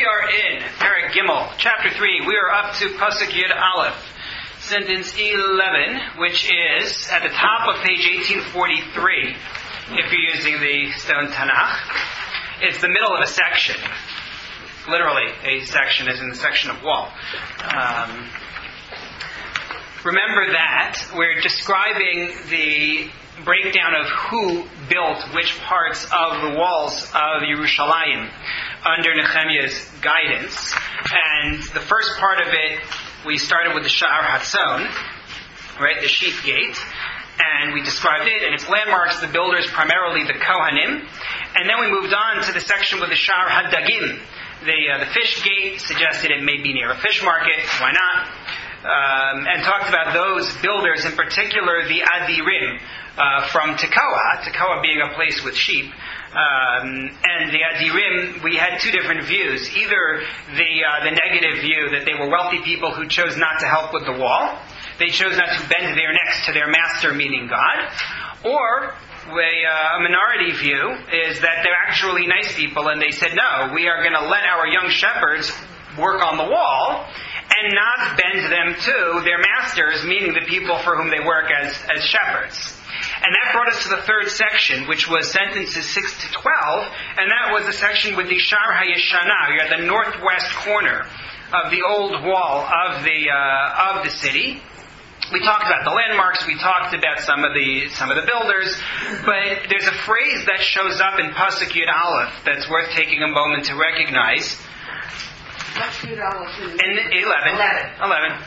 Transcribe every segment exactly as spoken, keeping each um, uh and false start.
are in Perek Gimel, chapter three. We are up to Pasuk Yud Aleph, sentence eleven, which is at the top of page eighteen forty-three, if you're using the Stone Tanakh. It's the middle of a section. Literally, a section is in the section of wall. Um, remember that we're describing the breakdown of who built which parts of the walls of Yerushalayim under Nehemiah's guidance. And the first part of it, we started with the Sha'ar Hatzon, right, the sheep gate, and we described it and its landmarks, the builders, primarily the Kohanim. And then we moved on to the section with the Sha'ar Hadagim, the uh, the fish gate, suggested it may be near a fish market, why not? Um, and talked about those builders, in particular the Adirim, uh, from Tekoa, Tekoa being a place with sheep. Um, and the Adirim, we had two different views. Either the uh, the negative view that they were wealthy people who chose not to help with the wall. They chose not to bend their necks to their master, meaning God. Or a, uh, a minority view is that they're actually nice people and they said, no, we are going to let our young shepherds work on the wall and not bend them to their masters, meaning the people for whom they work as, as shepherds. And that brought us to the third section, which was sentences six to twelve, and that was the section with the Sha'ar HaYeshana. You're at the northwest corner of the old wall of the uh, of the city. We talked about the landmarks, we talked about some of the some of the builders, but there's a phrase that shows up in Pasuk Yud Aleph that's worth taking a moment to recognize. Yud Aleph in eleven. eleven. eleven.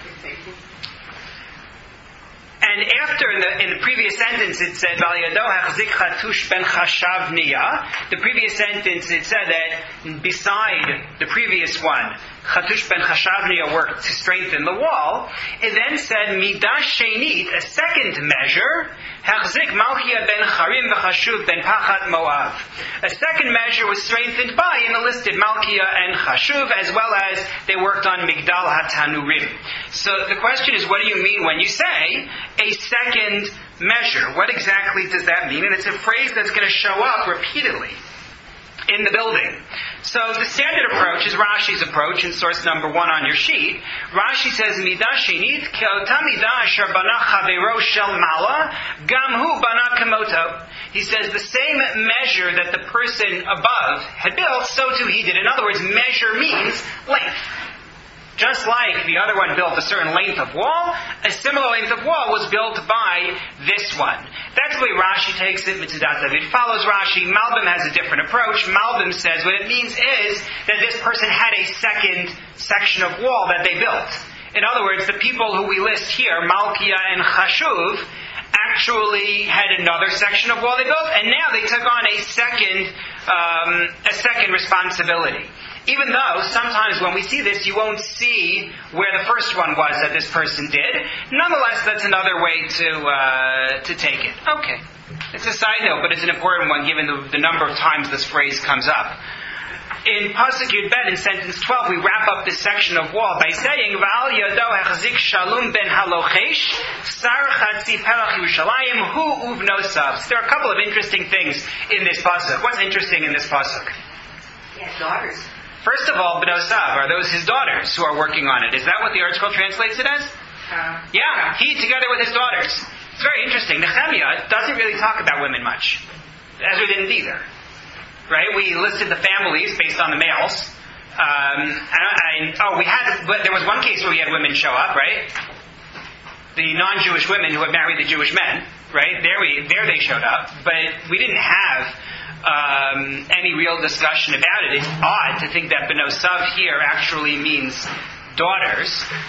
And after, in the, in the previous sentence, it said, V'al-yado hachzik chatush ben chashav niya. The previous sentence, it said that beside the previous one, Chatush ben chashav niya worked to strengthen the wall. It then said, midah shenit, a second measure, hachzik malchia ben charim v'chashuv ben pachat moav. A second measure was strengthened by, and it listed Malchia and Chashuv, as well as they worked on Migdal HaTanurim. So the question is, what do you mean when you say a second measure? What exactly does that mean? And it's a phrase that's going to show up repeatedly in the building. So the standard approach is Rashi's approach in source number one on your sheet. Rashi says, Midah shenit ke'ota midah asher bana chavero shel mala, gam hu bana kamoto. He says the same measure that the person above had built, so too he did. In other words, measure means length. Just like the other one built a certain length of wall, a similar length of wall was built by this one. That's the way Rashi takes it. Mitzudat David follows Rashi. Malbim has a different approach. Malbim says what it means is that this person had a second section of wall that they built. In other words, the people who we list here, Malchia and Chashuv, actually had another section of wall they built, and now they took on a second, um, a second responsibility. Even though sometimes when we see this, you won't see where the first one was that this person did. Nonetheless, that's another way to uh, to take it. Okay. It's a side note, but it's an important one given the, the number of times this phrase comes up. In Pasuk Yud Bet, in sentence twelve, we wrap up this section of wall by saying, V'al yado hachzik shalom ben halochesh, sar chatzi pelach Yerushalayim, hu uvnosav. There are a couple of interesting things in this Pasuk. What's interesting in this Pasuk? He has daughters. First of all, B'nosav, are those his daughters who are working on it? Is that what the article translates it as? Uh, yeah, he together with his daughters. It's very interesting. Nehemiah doesn't really talk about women much. Ezra didn't either. Right? We listed the families based on the males. Um, and, and, oh, we had, but there was one case where we had women show up, right? The non-Jewish women who had married the Jewish men, right? There we, there they showed up. But we didn't have Um, any real discussion about it. It's odd to think that B'nosav here actually means daughters,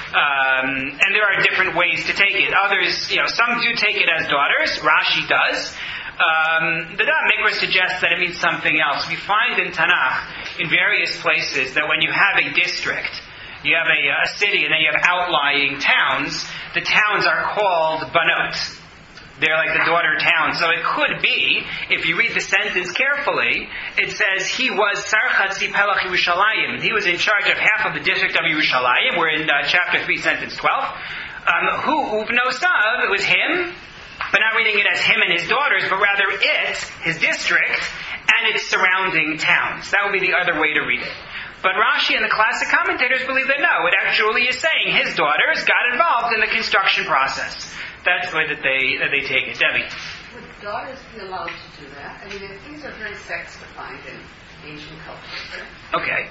um, and there are different ways to take it. Others, you know, some do take it as daughters. Rashi does. Um, the Da'at Mikra suggests that it means something else. We find in Tanakh, in various places, that when you have a district, you have a, a city, and then you have outlying towns, the towns are called Banot. They're like the daughter town. So it could be, if you read the sentence carefully, it says he was Sar Chatzi Pelach Yerushalayim. He was in charge of half of the district of Yerushalayim. We're in uh, chapter three, sentence twelve. Um, who Uvnosav, it was him, but not reading it as him and his daughters, but rather it, his district, and its surrounding towns. That would be the other way to read it. But Rashi and the classic commentators believe that no, it actually is saying his daughters got involved in the construction process. That's the way that they that they take it. Debbie. Would daughters be allowed to do that? I mean, things are very sex-defined in Asian culture. Okay.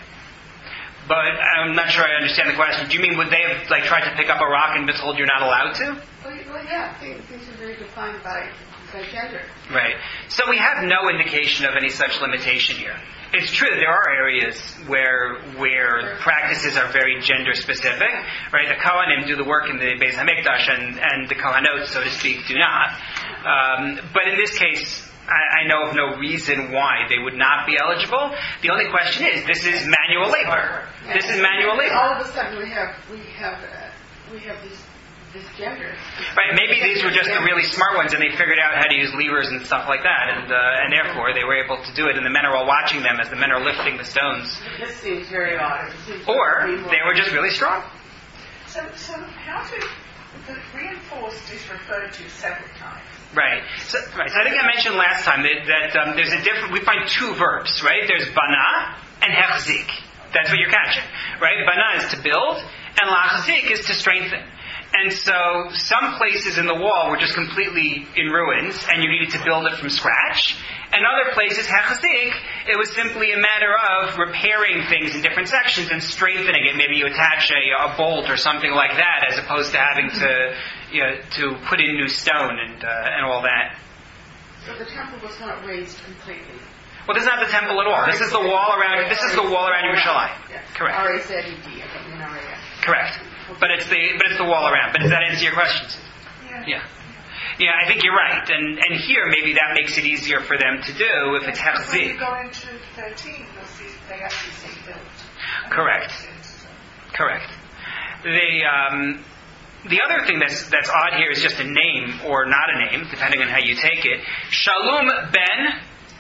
But I'm not sure I understand the question. Do you mean would they have like tried to pick up a rock and been told you're not allowed to? Well, well yeah, things, things are very defined by, by gender. Right. So we have no indication of any such limitation here. It's true there are areas where where practices are very gender specific, right? The Kohanim do the work in the Beis Hamikdash, and, and the Kohanot, so to speak, do not. Um, but in this case, I, I know of no reason why they would not be eligible. The only question is, this is manual labor. Yeah. This is manual labor. All of a sudden, we have we have uh, we have this this gender. Right, maybe these were just the really smart ones, and they figured out how to use levers and stuff like that, and uh, and therefore they were able to do it. And the men are all watching them as the men are lifting the stones. This seems very odd. Seems or like they were just really strong. So, so how do the reinforced is referred to several times? Right. So, right. So I think I mentioned last time that, that um, there's a different. We find two verbs, right? There's bana and hechzik. That's what you're catching, right? Bana is to build, and lachzik is to strengthen. And so some places in the wall were just completely in ruins, and you needed to build it from scratch. And other places, hechzik, it was simply a matter of repairing things in different sections and strengthening it. Maybe you attach a, a bolt or something like that, as opposed to having to, you know, to put in new stone and uh, and all that. So the temple was not raised completely. Well, this is not the temple at all. This is the wall around. This is the wall around Yerushalayim. Correct. R A Z E D. Correct. But it's the but it's the wall around. But does that answer your questions? Yeah. Yeah. Yeah, I think you're right. And and here maybe that makes it easier for them to do if it's When you hechzik. go into thirteen, you'll see they actually say built. Correct. Correct. The um, the other thing that's that's odd here is just a name or not a name, depending on how you take it. Shalom ben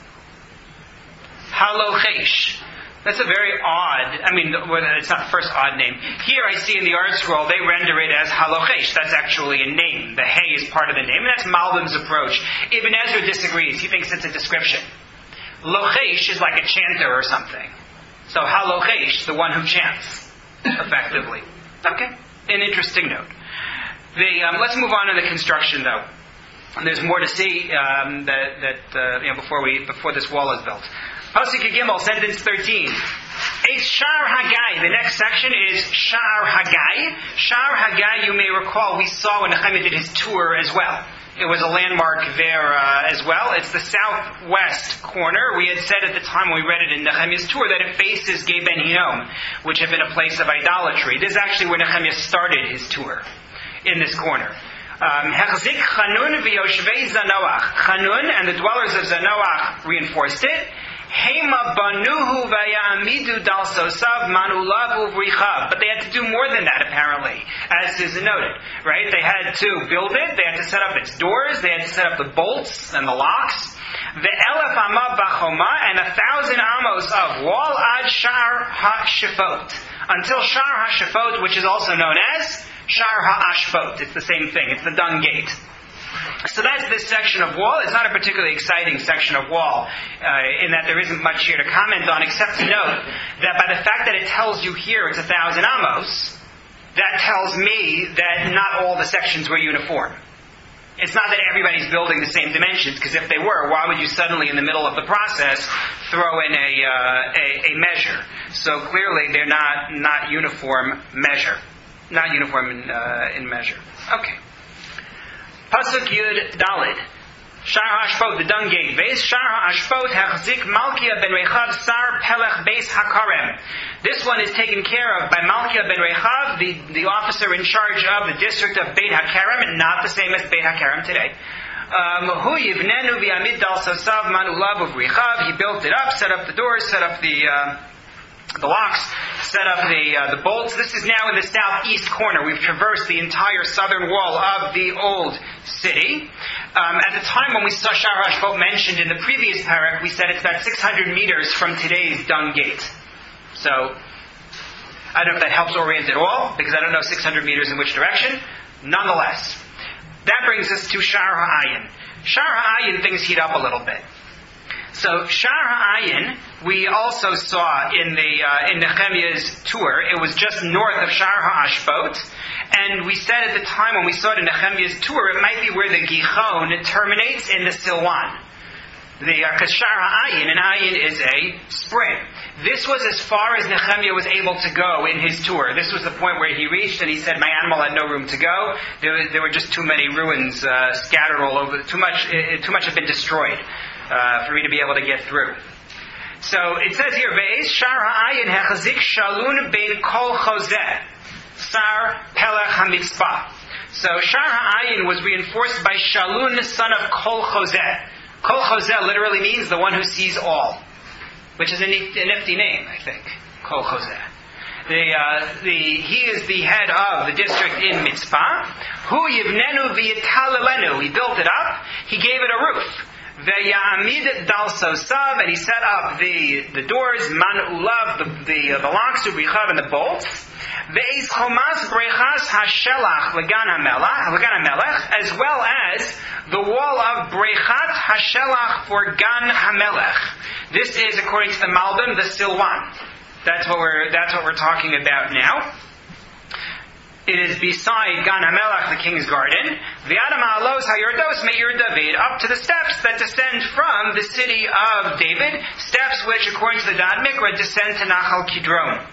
Halochesh. That's a very odd, I mean, it's not the first odd name. Here I see in the art scroll, they render it as Halochesh. That's actually a name. The Hey is part of the name. And that's Malbim's approach. Ibn Ezra disagrees. He thinks it's a description. Lochesh is like a chanter or something. So Halochesh, the one who chants, effectively. Okay? An interesting note. The, um, let's move on to the construction, though. And there's more to see um, that, that uh, you know, before we before this wall is built. Pasuk Gimel, sentence thirteen. It's Shar Hagai. The next section is Shar Hagai. Shar Hagai, you may recall, we saw when Nehemiah did his tour as well. It was a landmark there uh, as well. It's the southwest corner. We had said at the time when we read it in Nehemiah's tour that it faces Gei Ben Hinnom, which had been a place of idolatry. This is actually where Nehemiah started his tour, in this corner. Hechzik Chanun v'yoshvei Zanoach. Chanun and the dwellers of Zanoach reinforced it. Hema banuhu vayamidu dal sosav manulav uvrichav. But they had to do more than that, apparently, as is noted. Right? They had to build it. They had to set up its doors. They had to set up the bolts and the locks. The elef amav bachoma, and a thousand amos of wall ad shar ha-shifot, until shar ha-shifot, which is also known as shar ha-ashfot. It's the same thing. It's the dung gate. So that's this section of wall. It's not a particularly exciting section of wall, uh, in that there isn't much here to comment on, except to note that by the fact that it tells you here it's a thousand amos, that tells me that not all the sections were uniform. It's not that everybody's building the same dimensions, because if they were, why would you suddenly, in the middle of the process, throw in a uh, a, a measure? So clearly, they're not not uniform measure, not uniform in, uh, in measure. Okay. Pasuk Yud Dalid. Shar HaAshpot, the dung gate base. Shar HaAshpot, Hechzik Malkia ben Rechav, Sar Pelech base HaKarem. This one is taken care of by Malkia ben Rechav, the, the officer in charge of the district of Beit HaKarem, not the same as Beit HaKarem today. Hu Yivnenu v'Amid Dal Sosav Manulav of Rechav. He built it up, set up the doors, set up the uh, the locks, set up the uh, the bolts. This is now in the southeast corner. We've traversed the entire southern wall of the old city. Um, at the time when we saw Shar HaAshpot mentioned in the previous parak, we said it's about six hundred meters from today's dung gate. So, I don't know if that helps orient at all, because I don't know six hundred meters in which direction. Nonetheless, that brings us to Shar HaAyin. Shar HaAyin, things heat up a little bit. So Shar HaAyin, we also saw in the uh, in Nehemiah's tour. It was just north of Shar HaAshpot, and we said at the time when we saw it in Nehemiah's tour, it might be where the Gihon terminates in the Silwan. The uh, Shar HaAyin, and Ayin is a spring. This was as far as Nehemiah was able to go in his tour. This was the point where he reached, and he said, "My animal had no room to go. There, was, there were just too many ruins uh, scattered all over. Too much, it, too much had been destroyed uh, for me to be able to get through." So it says here, "Ve'ez Shar HaAyin hechazik shalun bein kol chozeh sar pelech hamitzpah." So Shar HaAyin was reinforced by Shalun, son of Kol Chozeh. Kol Chozeh literally means the one who sees all, which is a nifty name, I think. Kol Chozeh. The, uh, the, he is the head of the district in Mitzpah. Hu yivnenu v'yitalelenu. He built it up. He gave it a roof. Ve'ya'amid dal sosav, and he set up the, the doors, man ulav, the, the, uh, the locks, ubrichav, and the bolts. Ve'ez chomas brechas hashelach legan hamelach, legan hamelech, as well as the wall of brechat hashelach for gan hamelech. This is, according to the Malbim, the Silwan. That's what we're that's what we're talking about now. It is beside Gan HaMelech, the king's garden. V'adam ha'alos ha'yordos me'ir David, up to the steps that descend from the city of David, steps which, according to the Dad Mikra, descend to Nachal Kidron.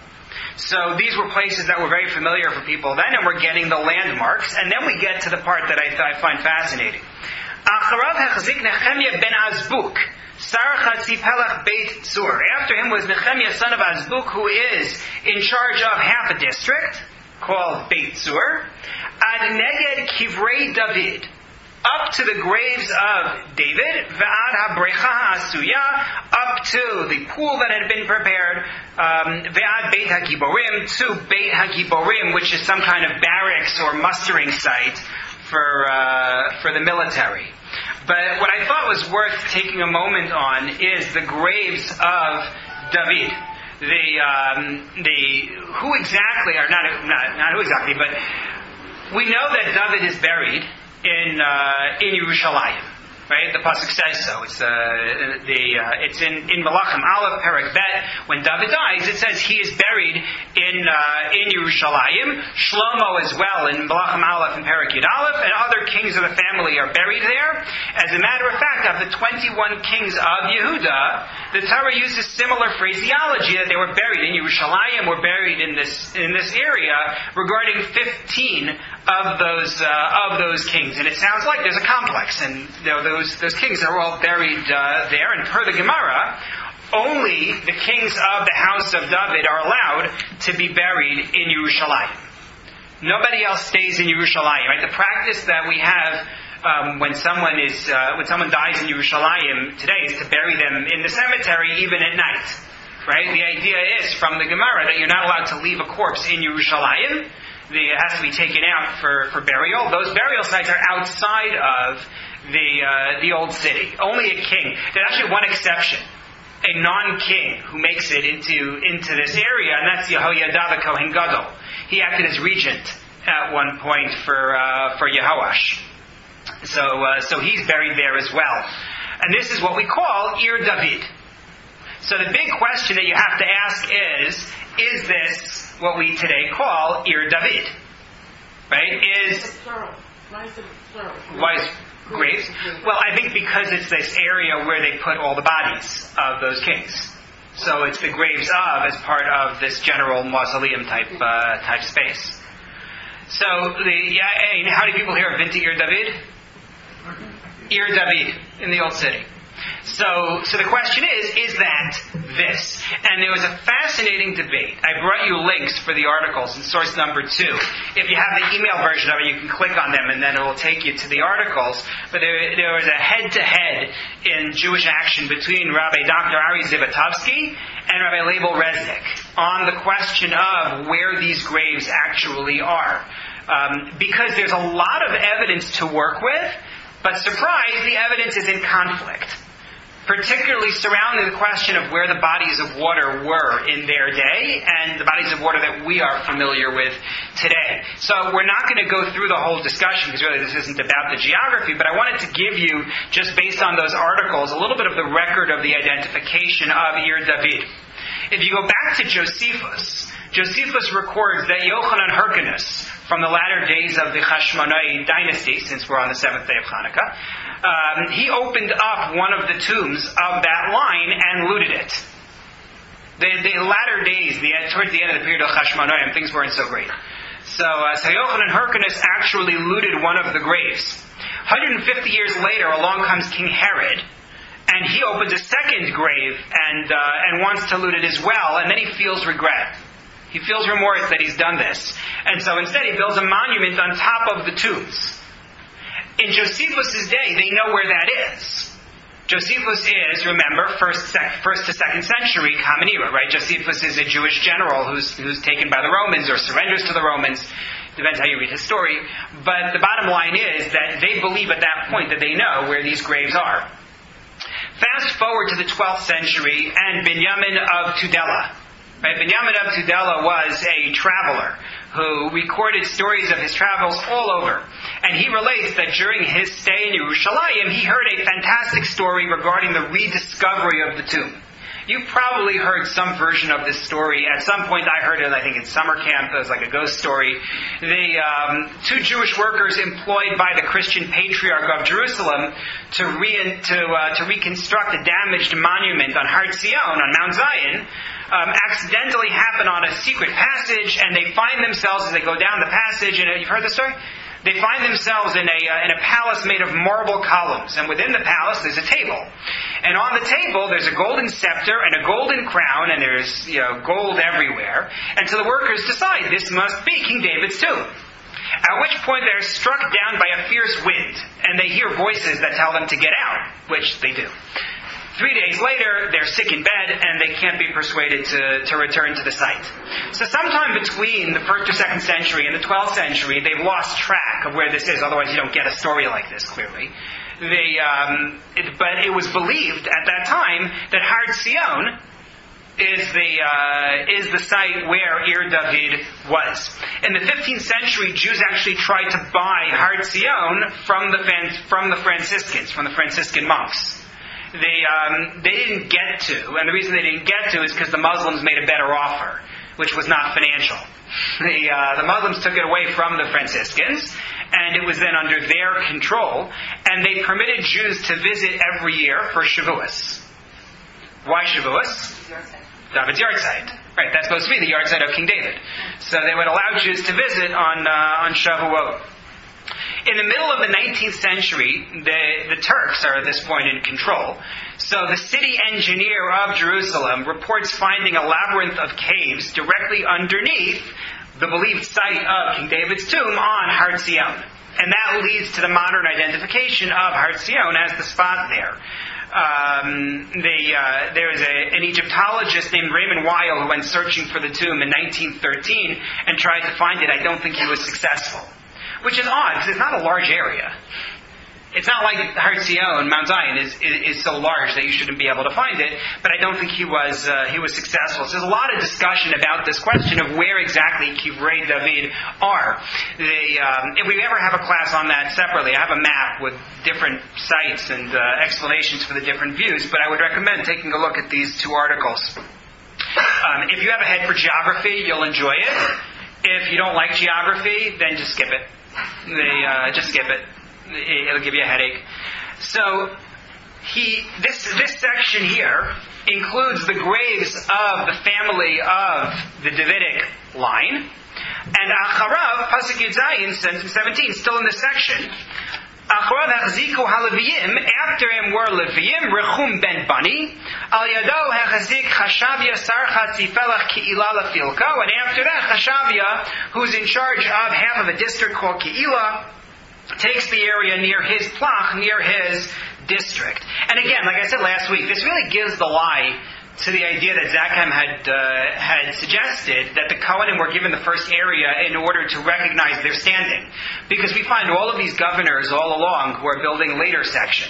So these were places that were very familiar for people then, and we're getting the landmarks. And then we get to the part that I, I find fascinating. Acharav hechzik Nehemiah ben Azbuk, Sar Chatzi Pelech Beit Tzur. After him was Nehemiah, son of Azbuk, who is in charge of half a district called Beit Tzur. Ad neged Kivrei David, up to the graves of David. Ve'ad habrecha ha'asuya, up to the pool that had been prepared. Um, Ve'ad Beit HaGiborim, to Beit HaGiborim, which is some kind of barracks or mustering site for uh, for the military. But what I thought was worth taking a moment on is the graves of David. The um, the who exactly, or not, not not who exactly, but we know that David is buried in uh, in Yerushalayim, right? The pasuk says so. It's uh, the uh, it's in in Malachim Aleph Perek Bet. When David dies, it says he is buried in uh, in Yerushalayim. Shlomo as well in Malachim Aleph and Perek Yud Aleph, and other kings of the family are buried there. As a matter of fact, of the twenty-one kings of Yehuda, the Torah uses similar phraseology that they were buried in Yerushalayim, were buried in this in this area, regarding fifteen of those uh, of those kings. And it sounds like there's a complex, and you know, those those kings are all buried uh, there. And per the Gemara, only the kings of the house of David are allowed to be buried in Yerushalayim. Nobody else stays in Yerushalayim. Right? The practice that we have um, when someone is uh, when someone dies in Yerushalayim today is to bury them in the cemetery even at night. Right? The idea is from the Gemara that you're not allowed to leave a corpse in Yerushalayim. The, it has to be taken out for, for burial. Those burial sites are outside of the uh, the old city. Only a king. There's actually one exception. A non-king who makes it into into this area, and that's Yehoiada the Kohen Gadol. He acted as regent at one point for uh, for Yehoash. So uh, so he's buried there as well. And this is what we call Ir David. So the big question that you have to ask is, is this what we today call Ir David? Right? Is plural. Why is it plural? Why is graves? Well, I think because it's this area where they put all the bodies of those kings. So it's the graves of as part of this general mausoleum type uh, type space. So the yeah, how many people here have been to Ir David? Ir David in the old city. So, so the question is, is that this? And there was a fascinating debate. I brought you links for the articles in source number two. If you have the email version of it, you can click on them and then it will take you to the articles. But there, there was a head-to-head in Jewish Action between Rabbi Doctor Ari Zivotofsky and Rabbi Leibel Resnick on the question of where these graves actually are. Um, because there's a lot of evidence to work with, but surprise, the evidence is in conflict. particularly surrounding the question of where the bodies of water were in their day and the bodies of water that we are familiar with today. So we're not going to go through the whole discussion because really this isn't about the geography, but I wanted to give you, just based on those articles, a little bit of the record of the identification of Ir David. If you go back to Josephus, Josephus records that Yochanan Hyrcanus, from the latter days of the Hashmonai dynasty, since we're on the seventh day of Hanukkah, um, he opened up one of the tombs of that line and looted it. The, the latter days, the, towards the end of the period of Hashmonaim, things weren't so great. So, uh, so Yochanan Hyrcanus actually looted one of the graves. one hundred fifty years later, along comes King Herod, and he opens a second grave and uh, and wants to loot it as well, and then he feels regret. He feels remorse that he's done this. And so instead he builds a monument on top of the tombs. In Josephus' day, they know where that is. Josephus is, remember, first, sec, first to second century Common Era, right? Josephus is a Jewish general who's, who's taken by the Romans or surrenders to the Romans. Depends how you read his story. But the bottom line is that they believe at that point that they know where these graves are. Fast forward to the twelfth century and Binyamin of Tudela. Right? Binyamin of Tudela was a traveler who recorded stories of his travels all over. And he relates that during his stay in Yerushalayim, he heard a fantastic story regarding the rediscovery of the tomb. You probably heard some version of this story. At some point I heard it, I think in summer camp. It was like a ghost story. The um, two Jewish workers employed by the Christian patriarch of Jerusalem to, re- to, uh, to reconstruct a damaged monument on Har Zion, on Mount Zion, Um, accidentally happen on a secret passage, and they find themselves as they go down the passage. And you've heard the story. They find themselves in a uh, in a palace made of marble columns, and within the palace there's a table, and on the table there's a golden scepter and a golden crown, and there's you know gold everywhere. And so the workers decide this must be King David's tomb. At which point they're struck down by a fierce wind, and they hear voices that tell them to get out, which they do. Three days later, they're sick in bed, and they can't be persuaded to, to return to the site. So sometime between the first or second century and the twelfth century, they've lost track of where this is. Otherwise, you don't get a story like this, clearly. They, um, it, but it was believed at that time that Har Zion is the uh, is the site where Ir David was. In the fifteenth century, Jews actually tried to buy Har Zion from the from the Franciscans, from the Franciscan monks. They um, they didn't get to, and the reason they didn't get to is because the Muslims made a better offer, which was not financial. The uh, the Muslims took it away from the Franciscans, and it was then under their control, and they permitted Jews to visit every year for Shavuos. Why Shavuos? David's yahrzeit. Right, that's supposed to be the yahrzeit of King David. So they would allow Jews to visit on uh, on Shavuot. In the middle of the nineteenth century, the, the Turks are at this point in control. So the city engineer of Jerusalem reports finding a labyrinth of caves directly underneath the believed site of King David's tomb on Har Zion. And that leads to the modern identification of Har Zion as the spot there. Um, the, uh, there is a, an Egyptologist named Raymond Weil who went searching for the tomb in nineteen thirteen and tried to find it. I don't think he was successful. Which is odd, because it's not a large area. It's not like Har Zion, Mount Zion, is, is, is so large that you shouldn't be able to find it, but I don't think he was uh, he was successful. So there's a lot of discussion about this question of where exactly Kivrei David are. The, um, if we ever have a class on that separately, I have a map with different sites and uh, explanations for the different views, but I would recommend taking a look at these two articles. Um, if you have a head for geography, you'll enjoy it. If you don't like geography, then just skip it. They uh, just skip it. It'll give you a headache. So he this this section here includes the graves of the family of the Davidic line. And Acharav, Pasuk Yud Zayin, sentence seventeen, still in this section. Acharav hachziku haLeviyim, after him were Leviyim, Rechum ben Bani, al yado hachazik Chashavia sarcha tzifelach Ke'ilah lefilko, and after that Chashavia, who's in charge of half of a district called Ke'ilah, takes the area near his plach, near his district. And again, like I said last week, this really gives the lie to the idea that Zakheim had uh, had suggested that the Kohanim were given the first area in order to recognize their standing. Because we find all of these governors all along who are building later sections.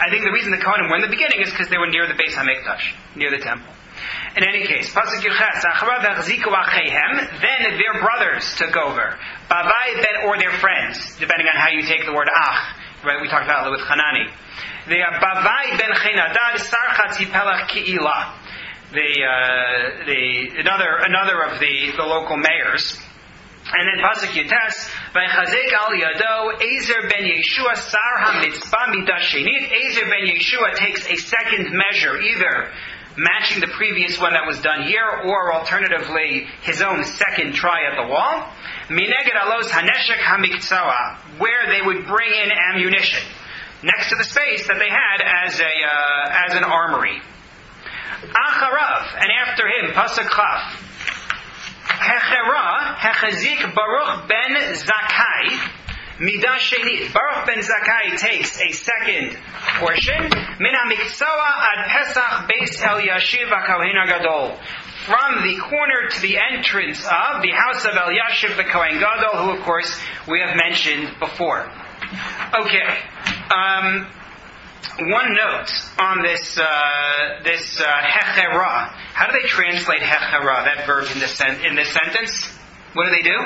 I think the reason the Kohanim were in the beginning is because they were near the Beis HaMikdash, near the temple. In any case, Pasuk Yuches, then their brothers took over, Bavai ben, or their friends, depending on how you take the word Ach. Right, we talked about it with Hanani. They are Bavai ben Chenadad Sarchat Zipelach Ki'ilah. The uh, the another another of the, the local mayors. And then Pasuk Yutes, Vaychazek al Yado, Ezer ben Yeshua Sar HaMitzvah Midah Shenit. Ezer ben Yeshua takes a second measure, either matching the previous one that was done here, or alternatively, his own second try at the wall. Mineged alos haneshek hamiktsawa, where they would bring in ammunition, next to the space that they had as a uh, as an armory. Acharav, and after him, Pasuk Chaf. Hechera, Hechazik Baruch ben Zakai, Midah Shenit. Baruch ben Zakai takes a second portion. Min HaMiksawa ad Pesach Beis El Yashiv HaKohen HaGadol. From the corner to the entrance of the house of El Yashiv the Kohen Gadol, who of course we have mentioned before. Okay. Um, one note on this uh, this uh, Hechera. How do they translate Hechera, that verb in this sen- in this sentence? What do they do?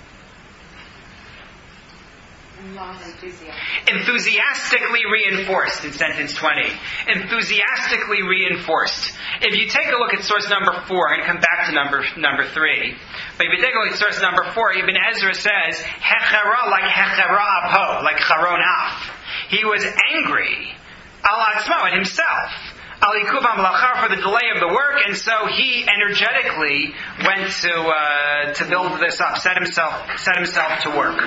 Enthusiastically reinforced in sentence twenty. Enthusiastically reinforced. If you take a look at source number four, and come back to number number three, but if you take a look at source number four, Ibn Ezra says Hechera like Hechera apo, like Charon af. He was angry al atzmo, at himself, al ikuvam lachar, for the delay of the work, and so he energetically went to uh, to build this up, set himself set himself to work.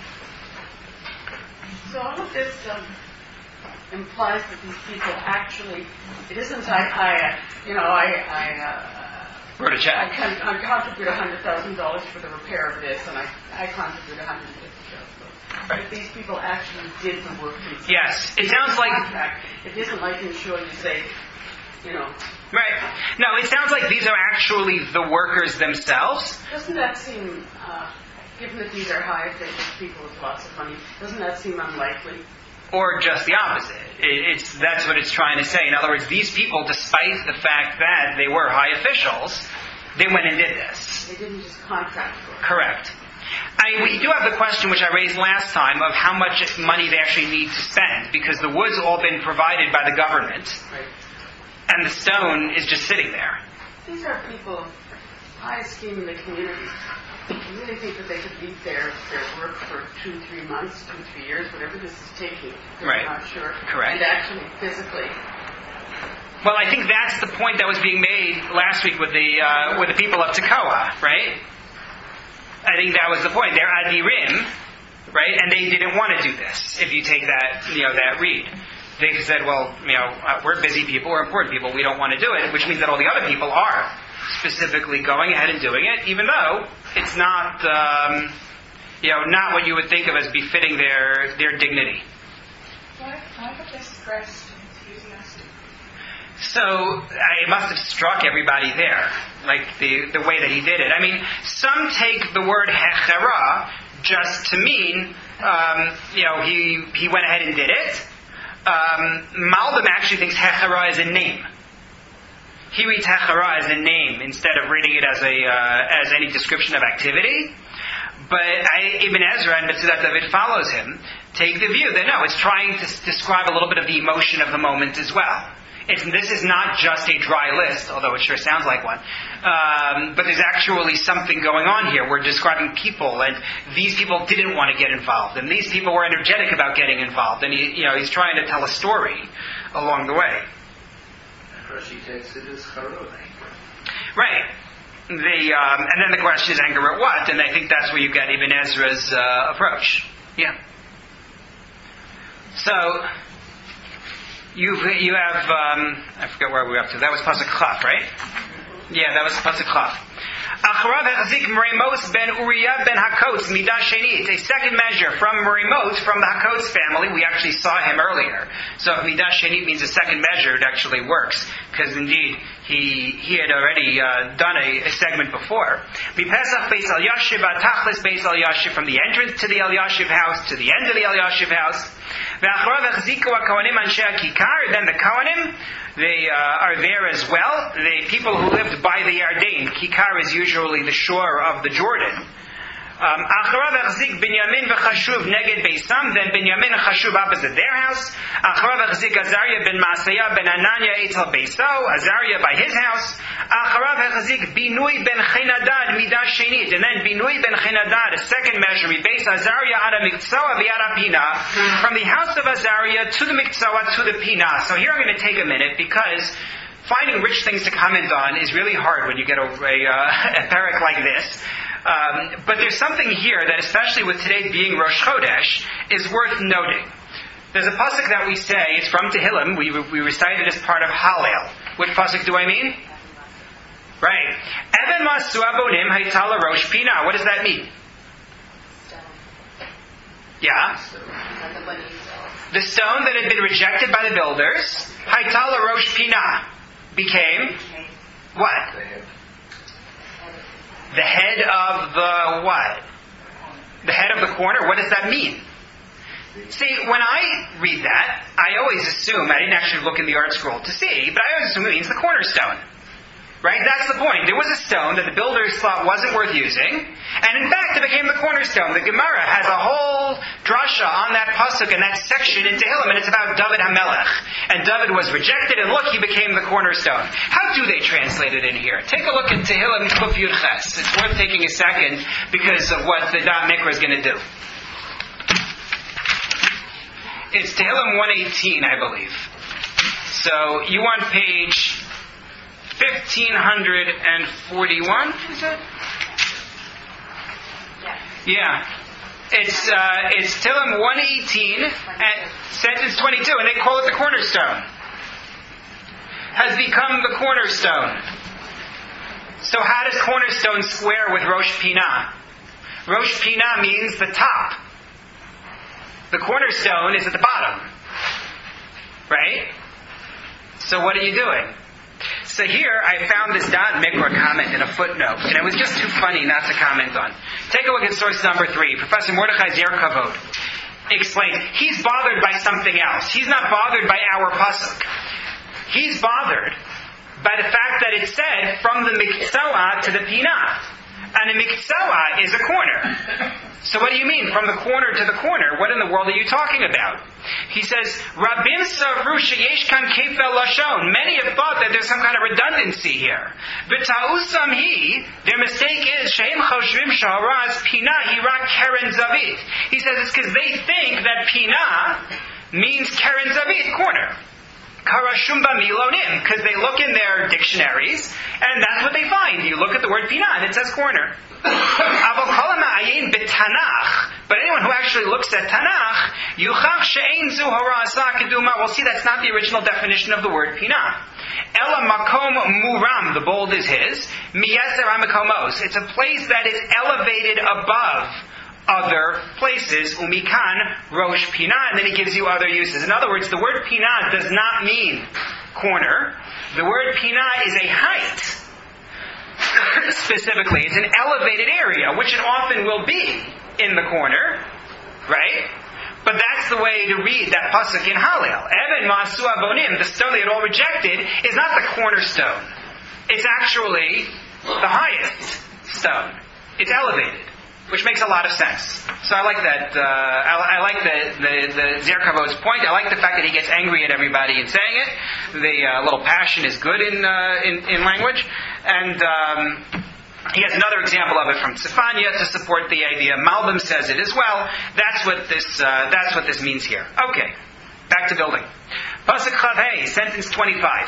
So all of this um, implies that these people actually, it isn't I, I uh, you know, I, I uh, wrote a check. I, con- I contribute one hundred thousand dollars for the repair of this, and I, I contribute one hundred fifty thousand dollars. Right. But these people actually did the work themselves. Yes, it sounds like... It isn't like in sure you say, you know... Right. No, it sounds like these are actually the workers themselves. Doesn't that seem... Uh, Given that these are high officials, people with lots of money, doesn't that seem unlikely? Or just the opposite. It, it's that's what it's trying to say. In other words, these people, despite the fact that they were high officials, they went and did this. They didn't just contract for it. Correct. I mean, we do have the question which I raised last time of how much money they actually need to spend, because the wood's all been provided by the government, right, and the stone is just sitting there. These are people of high esteem in the community. You really think that they could leave their, their work for two, three months, two, three years, whatever this is taking? Right. I'm not sure. Correct. And actually, physically. Well, I think that's the point that was being made last week with the uh, with the people of Tekoa, right? I think that was the point. They're Adirim, right? And they didn't want to do this. If you take that, you know, that read, they said, "Well, you know, uh, we're busy people, we're important people, we don't want to do it," which means that all the other people are specifically going ahead and doing it, even though it's not, um, you know, not what you would think of as befitting their their dignity. Why, why the distressed and enthusiastic? So uh, it must have struck everybody there, like the the way that he did it. I mean, some take the word hechera just to mean, um, you know, he he went ahead and did it. Um, Malbim actually thinks hechera is a name. He reads hechera as a name instead of reading it as a uh, as any description of activity. But I, Ibn Ezra and Metzudat David follows him, take the view that no, it's trying to s- describe a little bit of the emotion of the moment as well. It's, this is not just a dry list, although it sure sounds like one. Um, but there's actually something going on here. We're describing people, and these people didn't want to get involved, and these people were energetic about getting involved, and he, you know, he's trying to tell a story along the way. Rashi takes it as charot. Right. The um, and then the question is, anger at what? And I think that's where you get Ibn Ezra's uh, approach. Yeah. So you you have um, I forget where we were up to. That was Pasuk Chaf, right? Yeah, that was Pasuk Chaf. Acharav Hazik Meremos ben Uriah ben Hakos Midah Shenit. A second measure from Meremos, from the Hakos family. We actually saw him earlier. So if Midah Shenit means a second measure, it actually works. because indeed he he had already uh, done a, a segment before. Mipesach Beis El Yashiv Atachlis Beis El Yashiv, from the entrance to the El Yashiv house to the end of the El Yashiv house. Ve'acharav echziku haKohanim Anshe HaKikar. Then the Kohanim, they uh, are there as well. The people who lived by the Yarden. Kikar is usually the shore of the Jordan. Acharav echzik Binyamin v'Chashuv neged Beisam. Then Binyamin and Chashuv opposite their house. Acharav echzik Azariah ben Masaya ben Ananya etzel Beiso. Azariah by his house. Acharav echzik Binui ben Chenadad midah shenit. And then Binui ben Chenadad, a second measure. Beis Azariah ada Miktsoa v'yada Pina. From the house of Azariah to the Miktsoa to the Pina. So here I'm going to take a minute because finding rich things to comment on is really hard when you get a, a, uh, a parak like this. Um, but there's something here that, especially with today being Rosh Chodesh, is worth noting. There's a pasuk that we say, it's from Tehillim, we, we recite it as part of Hallel. Which pasuk do I mean? Right. Even masu abonim haytala rosh pina. What does that mean? Yeah? The stone that had been rejected by the builders, haytala rosh pina, became what? The head of the what? The head of the corner? What does that mean? See, when I read that, I always assume, I didn't actually look in the art scroll to see, but I always assume it means the cornerstone. Right? That's the point. There was a stone that the builders thought wasn't worth using, and in fact it became the cornerstone. The Gemara has a whole drasha on that pasuk and that section in Tehillim, and it's about David HaMelech. And David was rejected, and look, he became the cornerstone. How do they translate it in here? Take a look at Tehillim Kuf Yud Ches. It's worth taking a second because of what the Da'at Mikra is going to do. It's Tehillim one eighteen, I believe. So you want page fifteen forty-one, is it? Yeah. It's uh, it's Tehillim one eighteen, and sentence twenty-two, and they call it the cornerstone. Has become the cornerstone. So how does cornerstone square with Rosh Pina? Rosh Pina means the top. The cornerstone is at the bottom. Right? So what are you doing? So here, I found this Da'at Mikra comment in a footnote, and it was just too funny not to comment on. Take a look at source number three. Professor Mordechai Zer Kavod explains, he's bothered by something else. He's not bothered by our pasuk. He's bothered by the fact that it said, from the Miktsoa to the Pina. And the Miktsoa is a corner. So what do you mean, from the corner to the corner? What in the world are you talking about? He says, Rabim savru sheyesh kan kefel lashon. Many have thought that there's some kind of redundancy here. V'ta'usam hi, their mistake is, shehem choshvim shaharaz pina hira keren zavit. He says it's because they think that pina means keren zavit, corner. Karashumba milonim, because they look in their dictionaries, and that's what they find. You look at the word pina, and it says corner. But anyone who actually looks at Tanakh, yuchach she'ein zu hara'asa keduma, will see that's not the original definition of the word pina. Ela makom muram, the bold is his, miyeser hamakomos. It's a place that is elevated above other places, umikan, rosh pina, and then he gives you other uses. In other words, the word pina does not mean corner. The word pina is a height. Specifically, it's an elevated area, which it often will be in the corner, right? But that's the way to read that pasuk in Hallel. Even masu abonim, the stone they had all rejected, is not the cornerstone. It's actually the highest stone. It's elevated, which makes a lot of sense. So I like that. Uh, I, I like the the, the Zer Kavod's point. I like the fact that he gets angry at everybody in saying it. The uh, little passion is good in uh, in, in language, and um, he has another example of it from Tzefania to support the idea. Malbim says it as well. That's what this uh, that's what this means here. Okay, back to building. Pasuk Chav Hey, sentence twenty-five.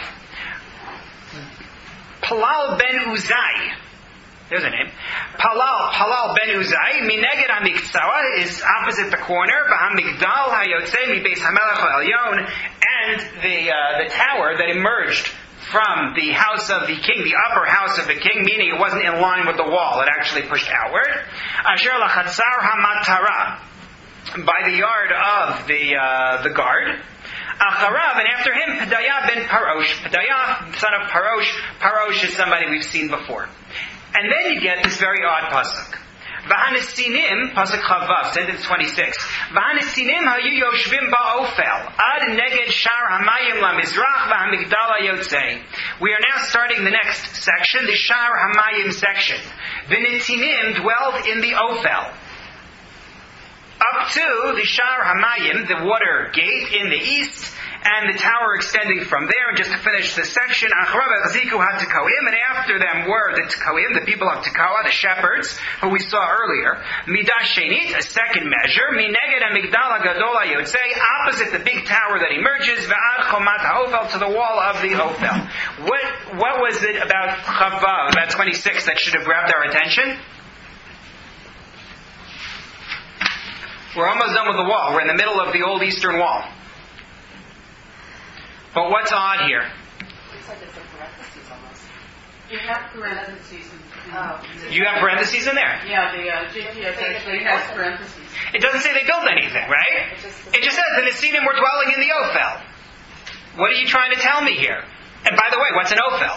Palal ben Uzai. There's a name. Palal, Palal ben Uzai, mineged ha-miktsawa, is opposite the corner, v'ha-migdal ha-yotzei mi-beis ha-melech ha-elyon, and the uh, the tower that emerged from the house of the king, the upper house of the king, meaning it wasn't in line with the wall, it actually pushed outward. Asher lachatzar ha-matara, by the yard of the uh, the guard. Acharav, and after him, Pedaiah ben Parosh. Pedaiah, son of Parosh. Parosh is somebody we've seen before. And then you get this very odd pasuk. V'hanesinim, pasuk Chavav, sentence twenty-six. V'hanesinim hayu yoshvim ba'ofel, ad neged shar hamayim lamizrach v'hamigdala yotzei. We are now starting the next section, the shar hamayim section. The netinim dwelled in the Ophel. Up to the Shar Hamayim, the water gate in the east, and the tower extending from there. And just to finish the section, Acharav Achziku HaTekoim, and after them were the Tekoim, the people of Tekoa, the shepherds, who we saw earlier. Midah Shenit, a second measure. Mineged HaMigdal HaGadol HaYotzei, opposite the big tower that emerges, V'ad Chomat HaOphel, to the wall of the Ophel. What, what was it about Chavav, about twenty-six, that should have grabbed our attention? We're almost done with the wall. We're in the middle of the old eastern wall. But what's odd here? It's like it's a parentheses almost. You have parentheses. In, oh. You have parentheses in there? Yeah, the uh, J T S actually has parentheses. It doesn't say they built anything, right? It just, it just says the Nesinim were dwelling in the Ophel. What are you trying to tell me here? And by the way, what's an Ophel?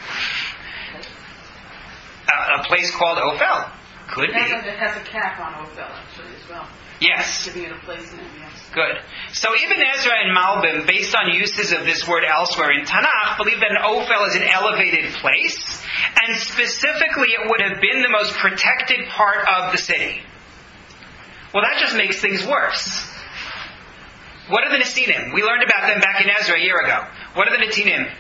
Uh, a place called Ophel. Could it be. Has a, it has a cap on Ophel actually as well. Yes. Giving it a place in it, yes. Good. So Ibn Ezra and Malbim, based on uses of this word elsewhere in Tanakh, believe that an Ophel is an elevated place, and specifically it would have been the most protected part of the city. Well, that just makes things worse. What are the Nesinim? We learned about them back in Ezra a year ago. What are the Netinim?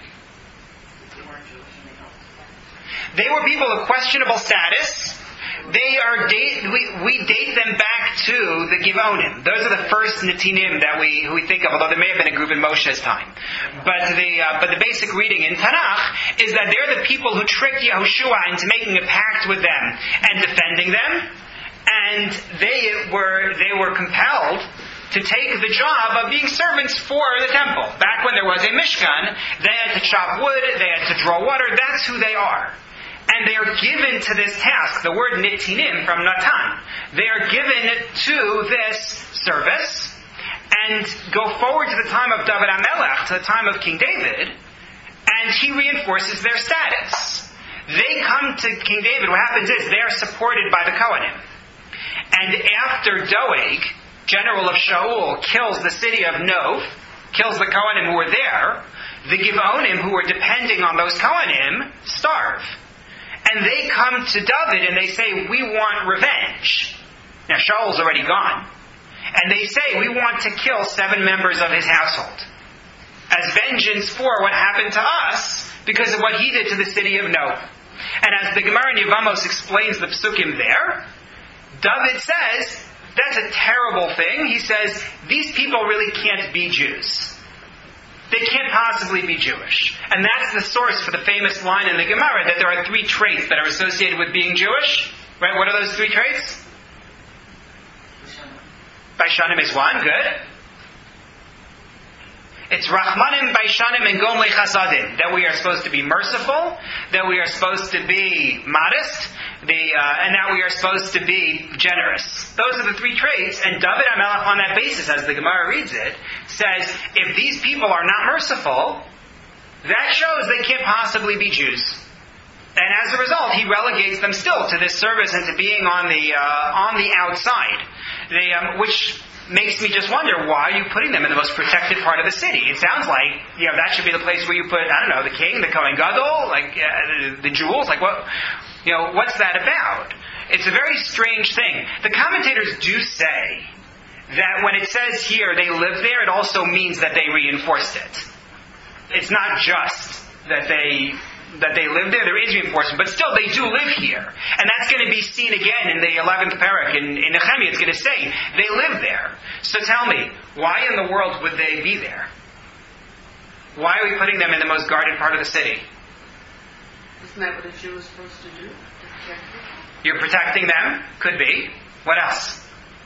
They were people of questionable status. They are date, we, we date them back to the Givonim. Those are the first Netinim that we who we think of, although there may have been a group in Moshe's time. But the uh, but the basic reading in Tanakh is that they're the people who tricked Yehoshua into making a pact with them and defending them, and they were they were compelled to take the job of being servants for the temple. Back when there was a Mishkan, they had to chop wood, they had to draw water. That's who they are. And they are given to this task, the word nitinim from Natan. They are given to this service and go forward to the time of David HaMelech, to the time of King David, and he reinforces their status. They come to King David. What happens is they are supported by the Kohanim. And after Doeg, general of Shaul, kills the city of Nov, kills the Kohanim who were there, the Givonim who were depending on those Kohanim starve. And they come to David and they say, we want revenge. Now Shaul's already gone. And they say, we want to kill seven members of his household as vengeance for what happened to us because of what he did to the city of Nov. And as the Gemara in Yevamos explains the psukim there, David says, that's a terrible thing. He says, these people really can't be Jews. They can't possibly be Jewish. And that's the source for the famous line in the Gemara that there are three traits that are associated with being Jewish. Right? What are those three traits? Baishanim is one. Good. It's Rachmanim, Baishanim, and Gomlei Chasadim. That we are supposed to be merciful, that we are supposed to be modest, the, uh, and that we are supposed to be generous. Those are the three traits, and David HaMelech, on that basis, as the Gemara reads it, says, if these people are not merciful, that shows they can't possibly be Jews. And as a result, he relegates them still to this service and to being on the uh, on the outside, the, um, which makes me just wonder, why are you putting them in the most protected part of the city? It sounds like, you know, that should be the place where you put, I don't know, the king, the Kohen Gadol, like uh, the jewels, like what, you know, what's that about? It's a very strange thing. The commentators do say that when it says here they live there, it also means that they reinforced it. It's not just that they that they live there. There is reinforcement, but still they do live here. And that's going to be seen again in the eleventh parak. In, in Nehemiah, it's going to say they live there. So tell me, why in the world would they be there? Why are we putting them in the most guarded part of the city? Isn't that what a Jew is supposed to do? To protect people? You're protecting them? Could be. What else?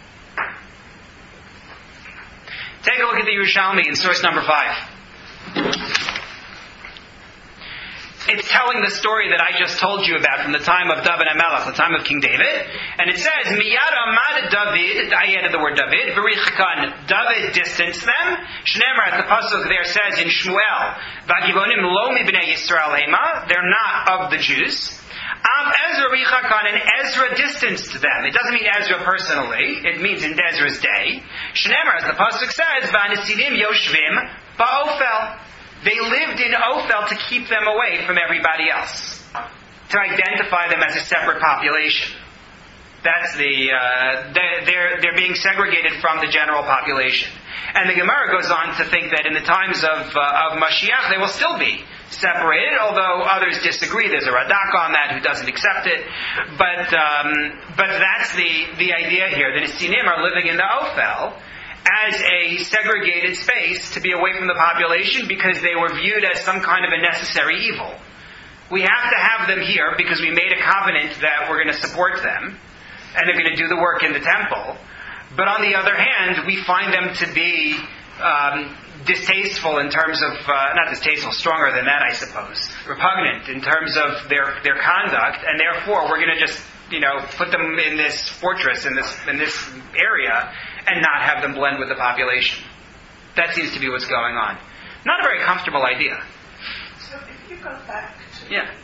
Take a look at the Yerushalmi in source number five. It's telling the story that I just told you about from the time of David HaMelech, the time of King David. And it says, Miyad Amad David, I added the word David, V'richakan, David distanced them. Shneimar, the pasuk there says in Shmuel, V'agivonim lo mibnei Yisrael hema, they're not of the Jews. Av Ezra Richakan, and Ezra distanced them. It doesn't mean Ezra personally. It means in Ezra's day. Shneimar, as the pasuk says, V'anesidim yoshvim ba'ofel. They lived in Ophel to keep them away from everybody else, to identify them as a separate population. That's the uh, they're they're being segregated from the general population. And the Gemara goes on to think that in the times of uh, of Mashiach they will still be separated, although others disagree. There's a Radak on that who doesn't accept it. But um, but that's the the idea here. The Nesinim are living in the Ophel as a segregated space to be away from the population because they were viewed as some kind of a necessary evil. We have to have them here because we made a covenant that we're going to support them and they're going to do the work in the temple. But on the other hand, we find them to be um, distasteful in terms of, uh, not distasteful, stronger than that I suppose, repugnant in terms of their, their conduct, and therefore we're going to just, you know, put them in this fortress, in this in this area, and not have them blend with the population. That seems to be what's going on. Not a very comfortable idea. So if you go back to Yeah.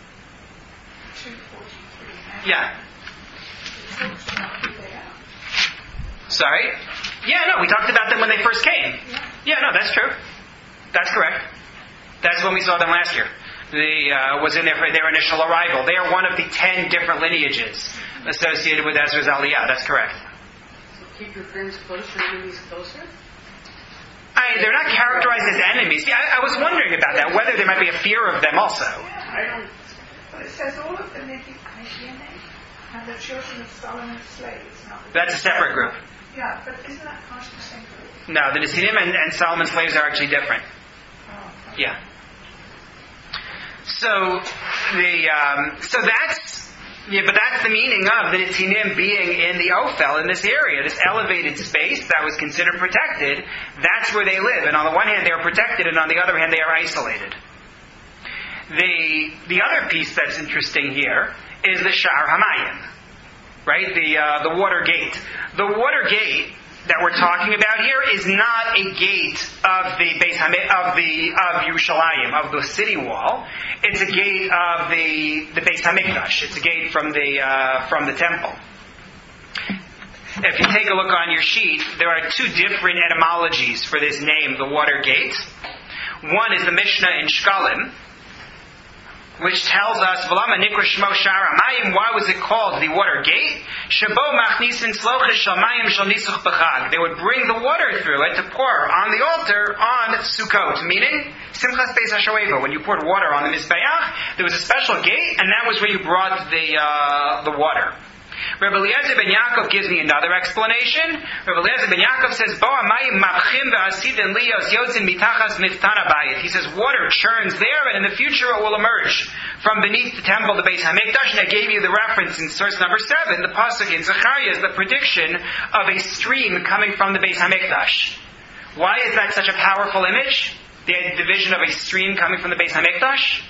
two forty-three, Yeah. the books are not there. Sorry? Yeah, no, we talked about them when they first came. Yeah. Yeah, no, that's true. That's correct. That's when we saw them last year. The uh, was in their, their initial arrival. They are one of the ten different lineages associated with Ezra's Aliyah. That's correct. So keep your friends closer, enemies closer? I, they're not characterized as enemies. Yeah, I, I was wondering about that, whether there might be a fear of them also. Yeah, I don't. But it says all of the Midianite and the children of Solomon's slaves. Not the That's a separate group. Yeah, but isn't that part of the same group? No, the Nesinim and, and Solomon's slaves are actually different. Oh, okay. Yeah. So the um, so that's yeah, but that's the meaning of the Nesinim being in the Ophel, in this area, this elevated space that was considered protected. That's where they live, and on the one hand they are protected, and on the other hand they are isolated. The the other piece that's interesting here is the Sha'ar Hamayim, right? The uh, the water gate. The water gate that we're talking about here is not a gate of the Beis Hamikdash, of the of Yerushalayim, of the city wall. It's a gate of the the Beis Hamikdash. It's a gate from the uh, from the temple. If you take a look on your sheet, there are two different etymologies for this name, the water gate. One is the Mishnah in Shkalim, which tells us, V'lama nikra shmo Sha'ar Hamayim, why was it called the water gate? Shabo machnisin sloches shel mayim shel nisuch b'chag. They would bring the water through it to pour on the altar on Sukkot, meaning Simchas Beis HaShoeva. When you poured water on the Mizbeach, there was a special gate, and that was where you brought the uh, the water. Rabbi Eliezer ben Yaakov gives me another explanation. Rabbi Eliezer ben Yaakov says, Bo hamayim mapchim v'asidin liyos yotzin mitachas miftan habayit. He says, water churns there, and in the future it will emerge from beneath the temple, the Beis Hamikdash. And I gave you the reference in source number seven, the pasuk in Zechariah, is the prediction of a stream coming from the Beis Hamikdash. Why is that such a powerful image? The division of a stream coming from the Beis Hamikdash?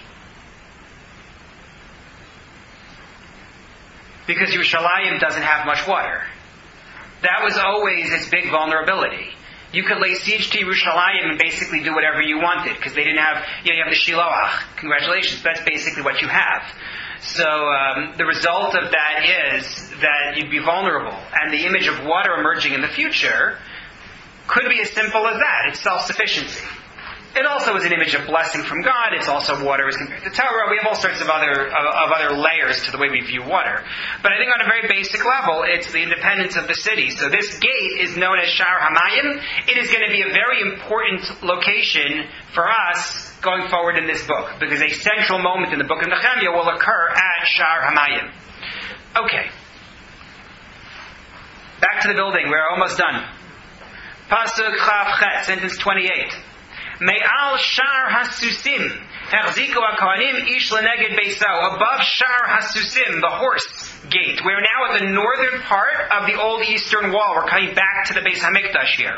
Because Yerushalayim doesn't have much water. That was always its big vulnerability. You could lay siege to Yerushalayim and basically do whatever you wanted, because they didn't have, you know, you have the Shiloach. Congratulations, that's basically what you have. So um, the result of that is that you'd be vulnerable. And the image of water emerging in the future could be as simple as that. It's self-sufficiency. It also is an image of blessing from God. It's also water as compared to Torah. We have all sorts of other of, of other layers to the way we view water. But I think on a very basic level, it's the independence of the city. So this gate is known as Sha'ar Hamayim. It is going to be a very important location for us going forward in this book, because a central moment in the book of Nehemiah will occur at Sha'ar Hamayim. Okay. Back to the building. We're almost done. Pasuk Chav Chet, sentence twenty-eight. Me'al Sha'ar Hasusim, Hechziku HaKohanim Ish Leneged Beiso. Above Sha'ar Hasusim, the horse gate. We're now at the northern part of the old eastern wall. We're coming back to the Beis Hamikdash here.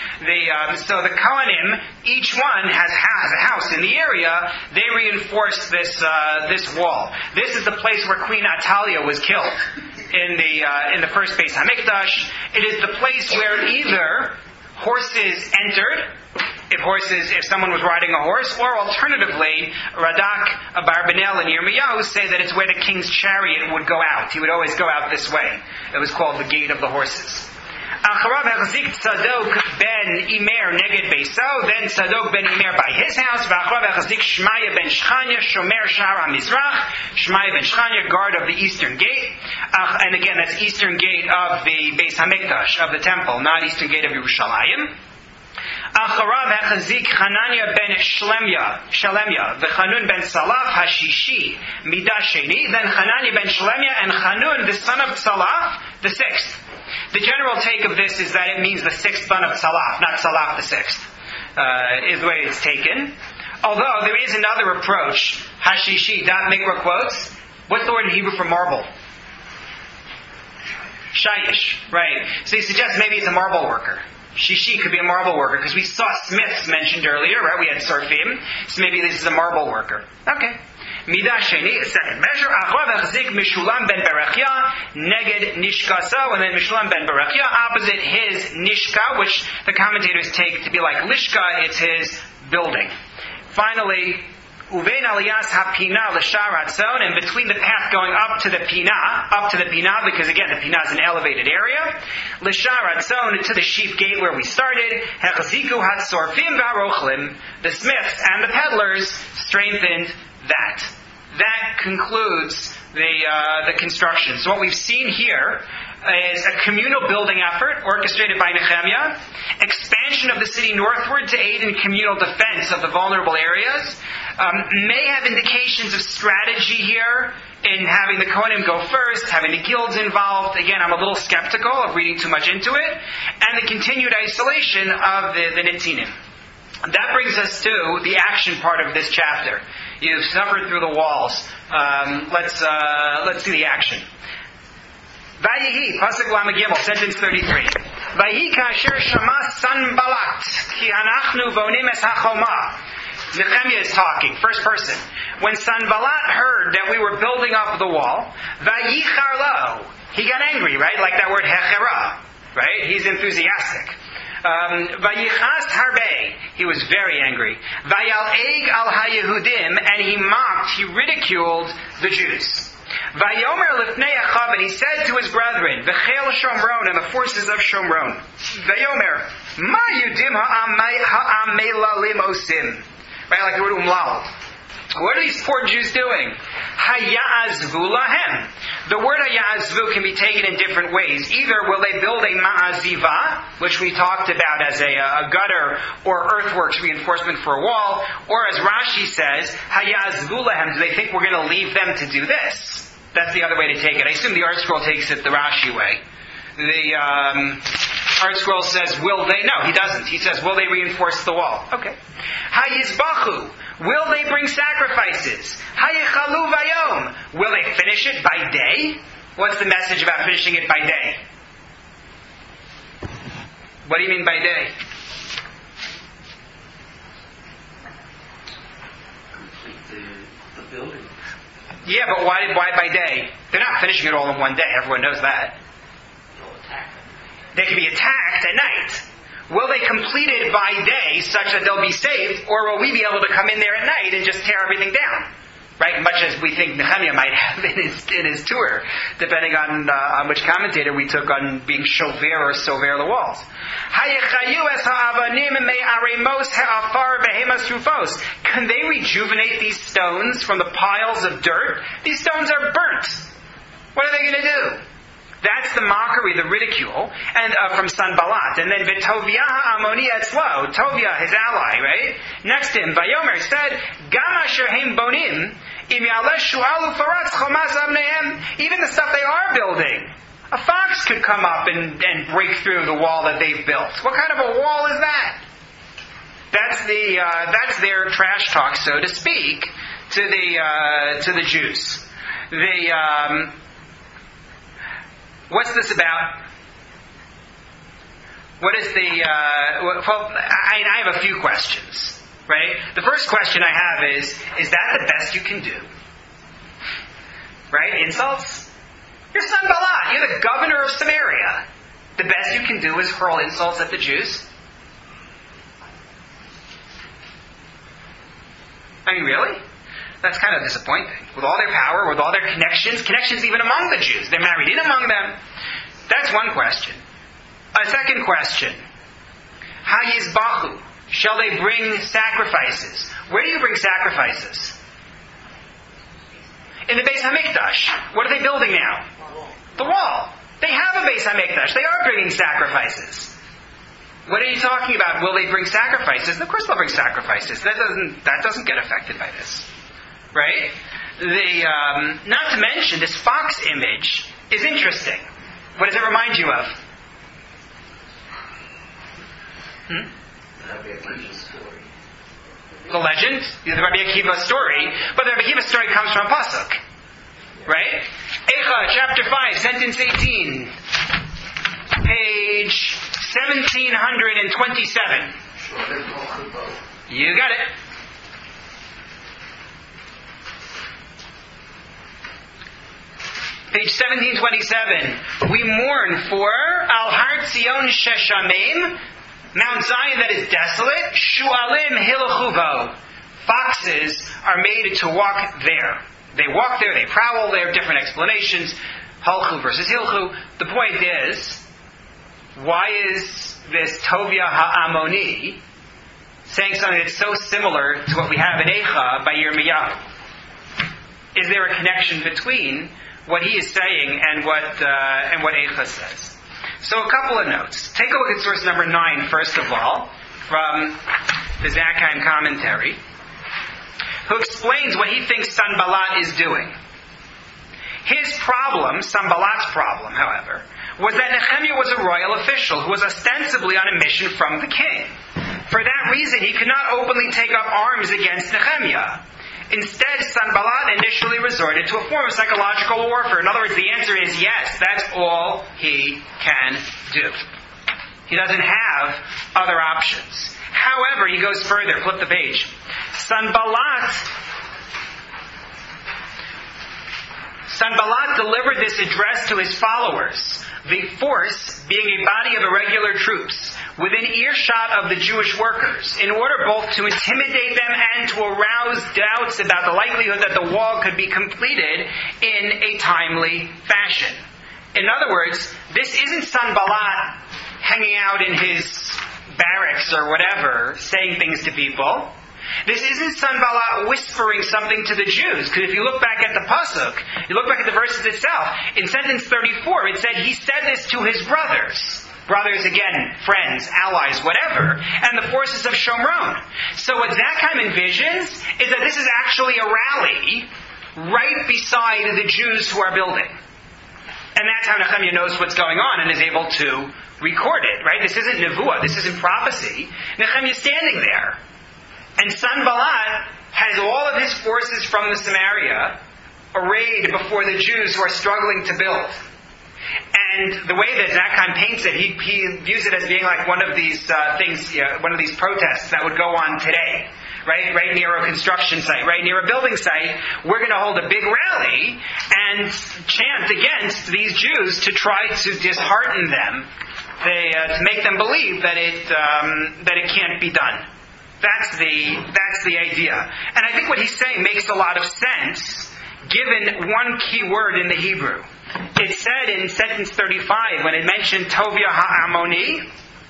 The, um, so the Kohanim, each one has, has a house in the area. They reinforce this uh, this wall. This is the place where Queen Atalia was killed in the uh, in the first Beis Hamikdash. It is the place where either horses entered, if horses, if someone was riding a horse, or alternatively, Radak, Abarbanel, and Yirmiyahu say that it's where the king's chariot would go out. He would always go out this way. It was called the Gate of the Horses. Acharav hachzik Tzadok ben Imer neged Beiso. Then Tzadok ben Imer by his house. V'acharav hachzik Shmaya ben Shchanya shomer shar HaMizrach. Shmaya ben Shchanya, guard of the eastern gate. Uh, and again, that's eastern gate of the Beis Hamikdash, of the temple, not eastern gate of Yerushalayim. Acharav hachazik Hanania ben Shlemya, Shalemya, v'Chanun ben Salaf hashishi midah sheni. Then Hanania ben Shlemya and Hanun, the son of Salaf, the sixth. The general take of this is that it means the sixth son of Salaf, not Salaf the sixth, uh, is the way it's taken. Although there is another approach, hashishi, dot mikra quotes. What's the word in Hebrew for marble? Shayish, right. So he suggests maybe it's a marble worker. Shishi could be a marble worker, because we saw smiths mentioned earlier, right? We had Sorfim, so maybe this is a marble worker. Okay. Midah Sheni, a second measure. Achrav Achzik Mishulam ben Berachia, Neged Nishkasa, and then Mishulam ben Berachia, opposite his Nishka, which the commentators take to be like Lishka, it's his building. Finally, Uvein Aliyas HaPina L'Shar Hatzon, and between the path going up to the Pina, up to the Pina, because again, the Pina is an elevated area, L'Shar Hatzon, to the sheep gate where we started, Hechziku Hatzorfim V'Arochlim, the smiths and the peddlers strengthened that. That concludes the uh, the construction. So what we've seen here is a communal building effort orchestrated by Nehemiah, expansion of the city northward to aid in communal defense of the vulnerable areas, um, may have indications of strategy here in having the Kohanim go first, having the guilds involved. Again, I'm a little skeptical of reading too much into it, and the continued isolation of the, the Netzinim. That brings us to the action part of this chapter. You've suffered through the walls. Um, let's uh, let's see the action. Vayihi, Pasuk Lamed Gimel, sentence thirty-three. Vayihi kasher shama Sanballat, ki anachnu vonim es hachoma. Nehemiah is talking, first person. When Sanballat heard that we were building up the wall, Vayichar lo, he got angry, right? Like that word hechera, right? He's enthusiastic. Um, Vayichas harbe, he was very angry. Vayal eig al haYehudim, and he mocked, he ridiculed the Jews. Vayomer lifnei achav, and he said to his brethren, V'chel Shomron, and the forces of Shomron, Vayomer, ma yudim ha'amelalim osim. Right, like the word umlal. What are these poor Jews doing? Hayazvu lahem. The word hayazvu can be taken in different ways. Either will they build a ma'aziva, which we talked about as a, a gutter or earthworks reinforcement for a wall, or as Rashi says, hayazvu lahem. Do they think we're going to leave them to do this? That's the other way to take it. I assume the Art Scroll takes it the Rashi way. The um, Art Scroll says, will they? No, he doesn't. He says, will they reinforce the wall? Okay. Hayizbachu. Will they bring sacrifices? Hayechalu vayom. Will they finish it by day? What's the message about finishing it by day? What do you mean by day? Complete the, the building. Yeah, but why, why by day? They're not finishing it all in one day. Everyone knows that. They'll attack them. They can be attacked at night. Will they complete it by day such that they'll be saved, or will we be able to come in there at night and just tear everything down? Right? Much as we think Nehemiah might have in his, in his tour, depending on uh, on which commentator we took on being shover or sover the walls. Can they rejuvenate these stones from the piles of dirt? These stones are burnt. What are they going to do? That's the mockery, the ridicule, and uh, from Sanballat. And then V'Tovia ha'amoni etzlo, Tovia, his ally, right? Next to him, Vayomer said, Gam asher heim bonim, im yaleh shu'al u'faratz chomas avnehem. Even the stuff they are building, a fox could come up and, and break through the wall that they've built. What kind of a wall is that? That's the uh, that's their trash talk, so to speak, to the uh, to the Jews. The um, What's this about? What is the, uh, well, I, I have a few questions, right? The first question I have is, is that the best you can do? Right? Insults? You're Sanballat. You're the governor of Samaria. The best you can do is hurl insults at the Jews? I mean, really? That's kind of disappointing. With all their power, with all their connections, connections even among the Jews. They're married in among them. That's one question. A second question. Hayizbachu. Shall they bring sacrifices? Where do you bring sacrifices? In the Beis HaMikdash. What are they building now? The wall. They have a Beis HaMikdash. They are bringing sacrifices. What are you talking about? Will they bring sacrifices? Of course they'll bring sacrifices. That doesn't, that doesn't get affected by this. Right? The, um, not to mention, this fox image is interesting. What does it remind you of? Hmm? The Rabbi Akiva story. The legend? The Rabbi Akiva story. But the Rabbi Akiva story comes from a pasuk. Right? Eicha, chapter five, sentence eighteen. Page seventeen twenty-seven. You got it. Page seventeen twenty-seven. We mourn for Al Har Tzion Sheshamim, Mount Zion that is desolate, Shu'alim Hilchuvo. Foxes are made to walk there. They walk there, they prowl there, different explanations. Halchu versus Hilchu. The point is, why is this Tovia Ha'amoni saying something that's so similar to what we have in Eicha by Yirmiyahu? Is there a connection between what he is saying and what uh, and what Eicha says? So a couple of notes. Take a look at source number nine, first of all, from the Zakheim commentary, who explains what he thinks Sanballat is doing. His problem, Sanballat's problem, however, was that Nehemiah was a royal official who was ostensibly on a mission from the king. For that reason, he could not openly take up arms against Nehemiah. Instead, Sanballat initially resorted to a form of psychological warfare. In other words, the answer is yes, that's all he can do. He doesn't have other options. However, he goes further. Flip the page. Sanballat, Sanballat delivered this address to his followers, the force being a body of irregular troops, within earshot of the Jewish workers, in order both to intimidate them and to arouse doubts about the likelihood that the wall could be completed in a timely fashion. In other words, this isn't Sanballat hanging out in his barracks or whatever, saying things to people. This isn't Sanballat whispering something to the Jews, because if you look back at the pasuk, you look back at the verses itself, in sentence thirty-four it said he said this to his brothers. Brothers, again, friends, allies, whatever, and the forces of Shomron. So what Zakheim envisions is that this is actually a rally right beside the Jews who are building. And that's how Nehemiah knows what's going on and is able to record it, right? This isn't Nevuah, this isn't prophecy. Nehemiah's standing there. And Sanballat has all of his forces from the Samaria arrayed before the Jews who are struggling to build. And the way that Zakheim paints it, he, he views it as being like one of these uh, things, you know, one of these protests that would go on today. Right, right near a construction site, right near a building site, we're going to hold a big rally and chant against these Jews to try to dishearten them, they, uh, to make them believe that it um, that it can't be done. That's the that's the idea, and I think what he's saying makes a lot of sense, given one key word in the Hebrew. It said in sentence thirty-five when it mentioned Tovia Ha'amoni,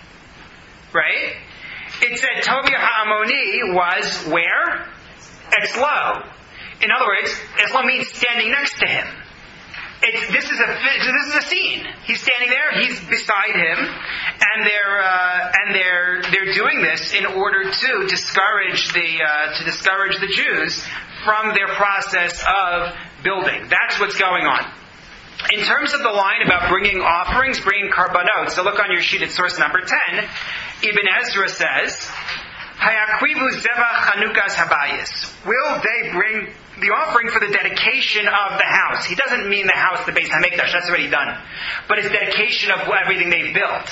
right? It said Tovia Ha'amoni was where? Etzlo. In other words, Etzlo means standing next to him. It's, this is a this is a scene. He's standing there. He's beside him, and they're uh, and they're they're doing this in order to discourage the uh, to discourage the Jews from their process of building. That's what's going on. In terms of the line about bringing offerings, bringing karbanot, so look on your sheet at source number ten, Ibn Ezra says, Hayakrivu zevach chanukas habayis. Will they bring the offering for the dedication of the house? He doesn't mean the house, the Beis HaMikdash, that's already done. But it's dedication of everything they've built.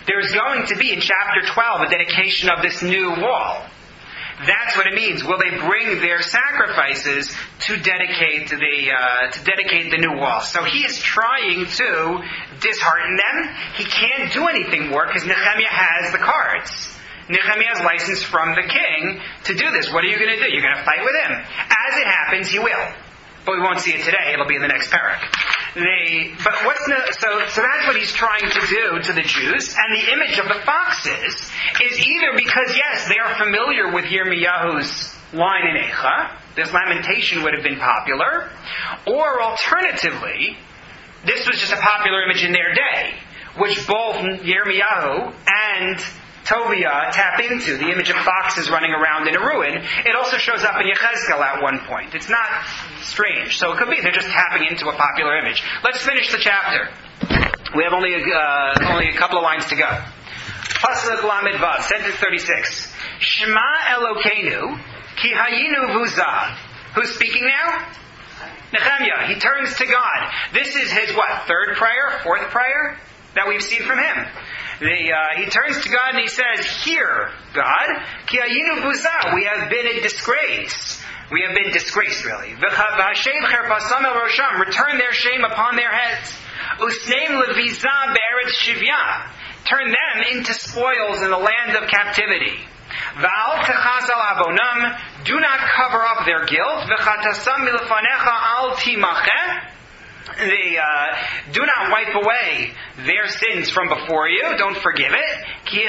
there's going to be in chapter twelve a dedication of this new wall. That's what it means. Will they bring their sacrifices to dedicate the uh, to dedicate the new wall? So he is trying to dishearten them. He can't do anything more because Nehemiah has the cards. Nehemiah has license from the king to do this. What are you going to do? You're going to fight with him. As it happens, he will. But we won't see it today. It'll be in the next parak. They, but what's the, so so that's what he's trying to do to the Jews. And the image of the foxes is either because, yes, they are familiar with Yirmiyahu's line in Eicha. This lamentation would have been popular. Or alternatively, this was just a popular image in their day, which both Yirmiyahu and Tovia tap into, the image of foxes running around in a ruin. It also shows up in Yechezkel at one point. It's not strange. So it could be they're just tapping into a popular image. Let's finish the chapter. We have only uh, only a couple of lines to go. Pasuk Lamed Vav, sentence thirty-six. Shema Elokeinu, ki hayinu vuza. Who's speaking now? Nehemiah. He turns to God. This is his what? Third prayer? Fourth prayer? That we've seen from him. The, uh, he turns to God and he says, "Hear, God, ki hayinu vuza. We have been in disgrace. We have been disgraced, really. V'hashem cherpasam el rosham. Return their shame upon their heads. Usneim leviza be'eretz shivya. Turn them into spoils in the land of captivity. V'al techas al abonam. Do not cover up their guilt. V'chatasam milefanecha al timacheh. They uh, do not wipe away their sins from before you. Don't forgive it.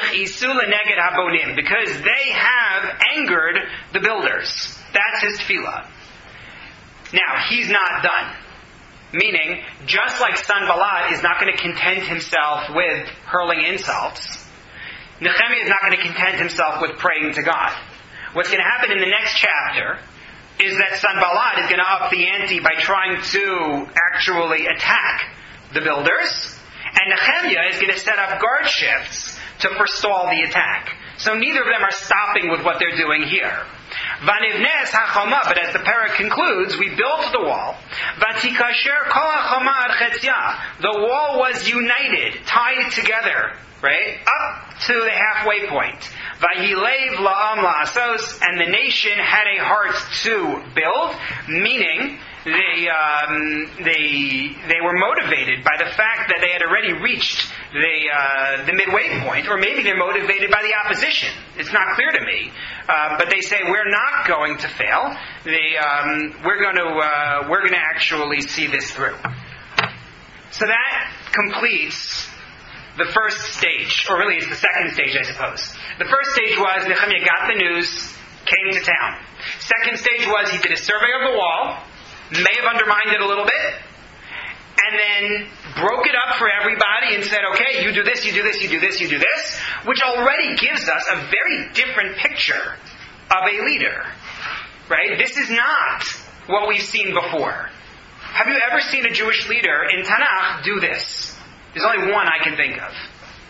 Because they have angered the builders. That's his tefillah. Now, he's not done. Meaning, just like Sanballat is not going to content himself with hurling insults, Nehemiah is not going to content himself with praying to God. What's going to happen in the next chapter is that Sanballat is going to up the ante by trying to actually attack the builders, and Nehemiah is going to set up guard shifts to forestall the attack. So neither of them are stopping with what they're doing here. Vanivnes hachoma, but as the parak concludes, we built the wall. Vatikasher kol hachoma ad chetzia. The wall was united, tied together, right, up to the halfway point. Vayilev la'am la'asos, and the nation had a heart to build, meaning they um, they they were motivated by the fact that they had already reached the uh, the midway point, or maybe they're motivated by the opposition. It's not clear to me, uh, but they say we're not going to fail. They um, we're going to uh, we're going to actually see this through. So that completes the first stage, or really it's the second stage, I suppose. The first stage was Nehemiah got the news, came to town. Second stage was he did a survey of the wall, may have undermined it a little bit, and then broke it up for everybody and said, okay, you do this, you do this, you do this, you do this, which already gives us a very different picture of a leader. Right? This is not what we've seen before. Have you ever seen a Jewish leader in Tanakh do this? There's only one I can think of.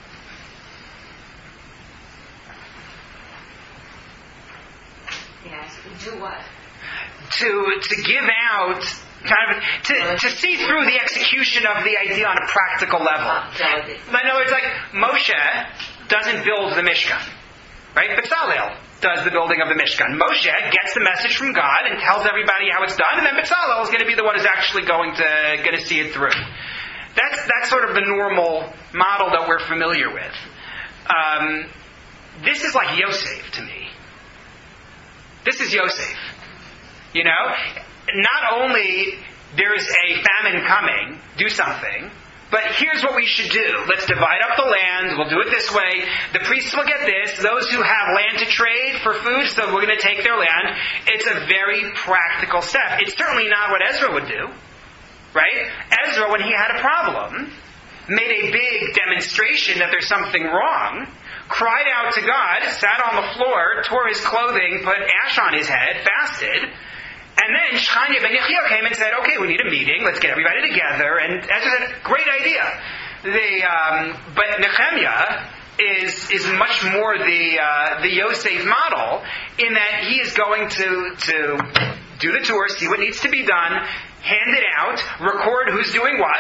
Yes, do what? To to give out, kind of, to, to see through the execution of the idea on a practical level. In other words, like, Moshe doesn't build the Mishkan. Right? Bezalel does the building of the Mishkan. Moshe gets the message from God and tells everybody how it's done, and then Bezalel is going to be the one who's actually going to, going to see it through. That's that's sort of the normal model that we're familiar with. Um, this is like Yosef to me. This is Yosef. You know, not only there is a famine coming, do something, but here's what we should do. Let's divide up the land. We'll do it this way. The priests will get this. Those who have land to trade for food, so we're going to take their land. It's a very practical step. It's certainly not what Ezra would do. Right? Ezra, when he had a problem, made a big demonstration that there's something wrong, cried out to God, sat on the floor, tore his clothing, put ash on his head, fasted, and then Shechaniah ben Yechiel came and said, okay, we need a meeting, let's get everybody together, and Ezra said, great idea. The, um, but Nehemiah is is much more the uh, the Yosef model, in that he is going to to do the tour, see what needs to be done, hand it out, record who's doing what,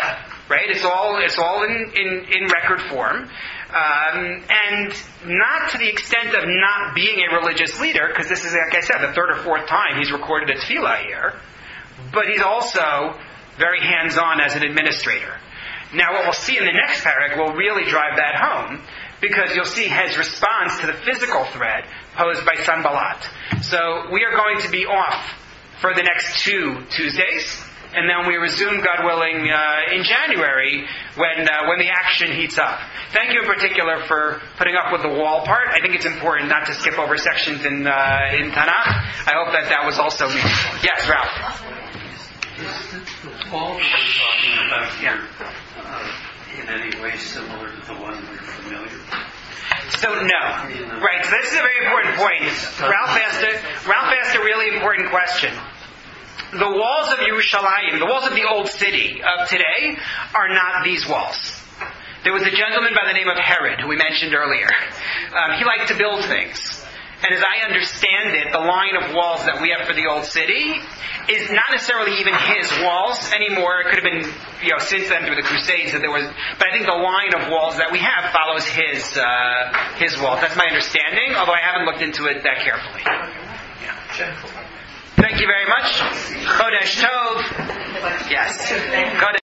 right? It's all it's all in, in, in record form. Um, and not to the extent of not being a religious leader, because this is, like I said, the third or fourth time he's recorded a tefillah here, but he's also very hands-on as an administrator. Now what we'll see in the next parak will really drive that home, because you'll see his response to the physical threat posed by Sanballat. So we are going to be off for the next two Tuesdays, and then we resume, God willing, uh, in January when uh, when the action heats up. Thank you in particular for putting up with the wall part. I think it's important not to skip over sections in uh, in Tanakh. I hope that that was also meaningful. Yes, Ralph. Is the wall that we're talking about here Yeah. uh, in any way similar to the one we're familiar with? So no. Right, so this is a very important point. Ralph asked a, Ralph asked a really important question. The walls of Yerushalayim, the walls of the old city of today, are not these walls. There was a gentleman by the name of Herod, who we mentioned earlier. Um, he liked to build things. And as I understand it, the line of walls that we have for the old city is not necessarily even his walls anymore. It could have been, you know, since then through the Crusades that there was. But I think the line of walls that we have follows his uh, his walls. That's my understanding, although I haven't looked into it that carefully. Yeah. Thank you very much. Chodesh Tov. Yes. Chodesh